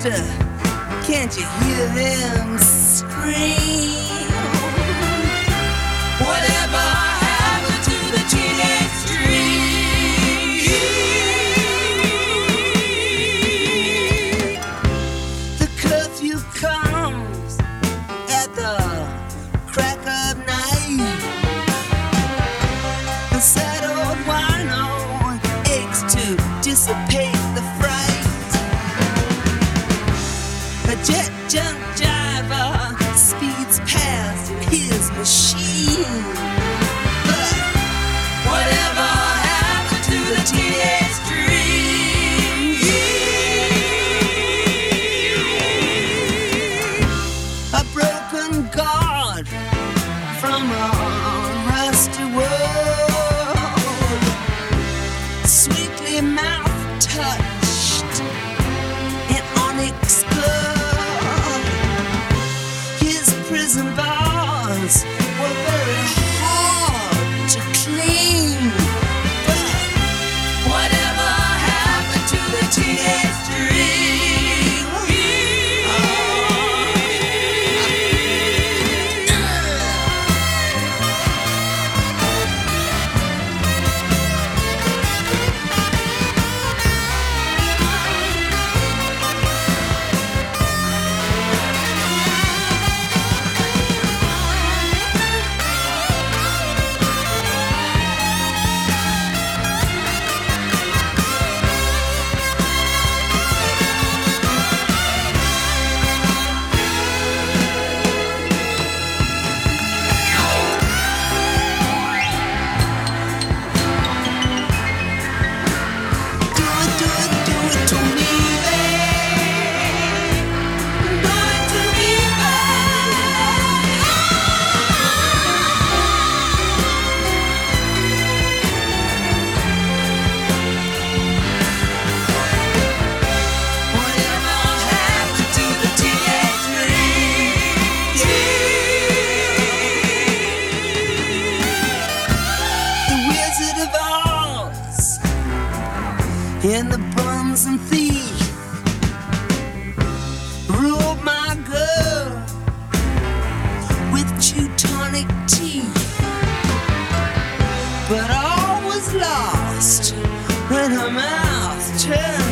sister, can't you hear them scream? Whatever happened to the teenage dream? The curfew comes at the crack of night. The sad old wino aches to dissipate the fright. A jet junk driver speeds past in his machine. But whatever happened to the teenage dream? A broken god from a rusty world, sweetly mouth touched in onyx glove. His prison bars were very hard to clean. But whatever happened to the teenage dream? And the bums and thief ruled my girl with Teutonic teeth. But all was lost when her mouth turned